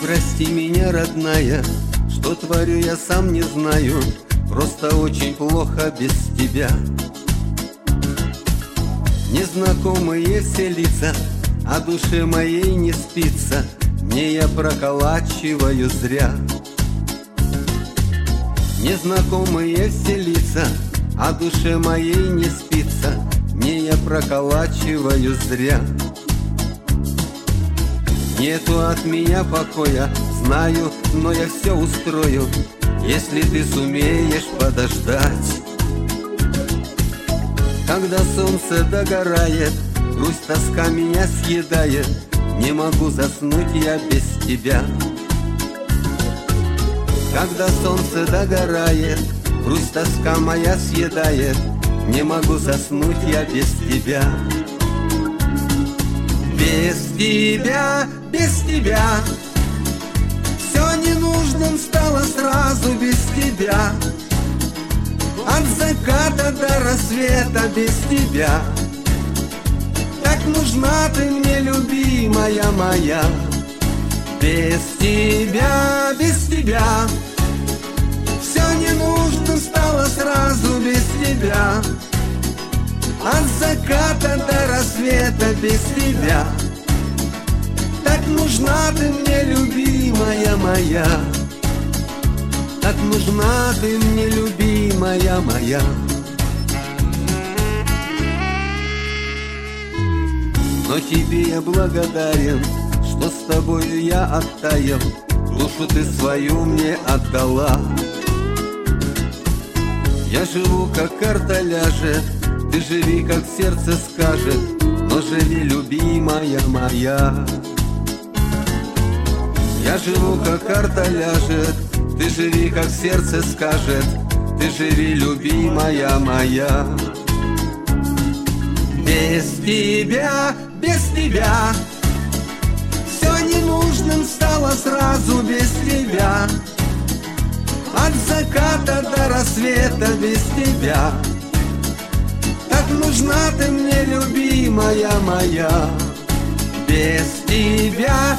прости меня, родная, что творю я сам не знаю, просто очень плохо без тебя. Незнакомые все лица, а душе моей не спится, мне я проколачиваю зря. Незнакомые все лица, а душе моей не спится, мне я проколачиваю зря. Нету от меня покоя, знаю, но я все устрою, если ты сумеешь подождать. Когда солнце догорает, грусть, тоска меня съедает, не могу заснуть я без тебя. Когда солнце догорает, грусть, тоска моя съедает, не могу заснуть я без тебя. Без тебя все ненужным стало сразу без тебя. От заката до рассвета без тебя. Так нужна ты мне, любимая моя. Без тебя все ненужным стало сразу без тебя. От заката до рассвета без тебя. Так нужна ты мне, любимая моя. Так нужна ты мне, любимая моя. Но тебе я благодарен, что с тобою я оттаял, душу ты свою мне отдала. Я живу, как карта ляжет, ты живи, как сердце скажет, но живи, любимая моя. Я живу, как карта ляжет, ты живи, как сердце скажет, ты живи, любимая моя. Без тебя все ненужным стало сразу без тебя. От заката до рассвета без тебя. Так нужна ты мне, любимая моя. Без тебя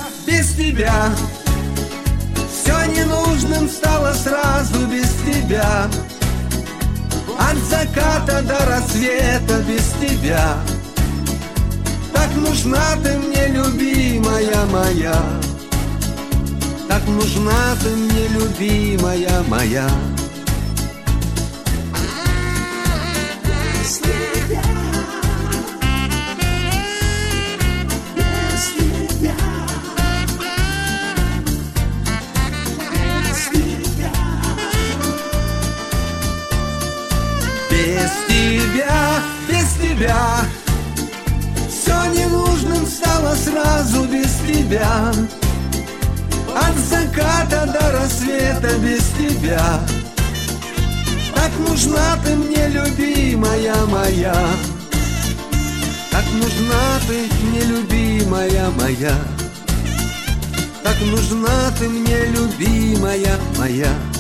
все ненужным стало сразу без тебя. От заката до рассвета без тебя. Так нужна ты мне, любимая моя. Так нужна ты мне, любимая моя. Без тебя все ненужным стало сразу без тебя. От заката до рассвета без тебя. Так нужна ты мне, любимая моя. Так нужна ты мне, любимая моя. Так нужна ты мне, любимая моя.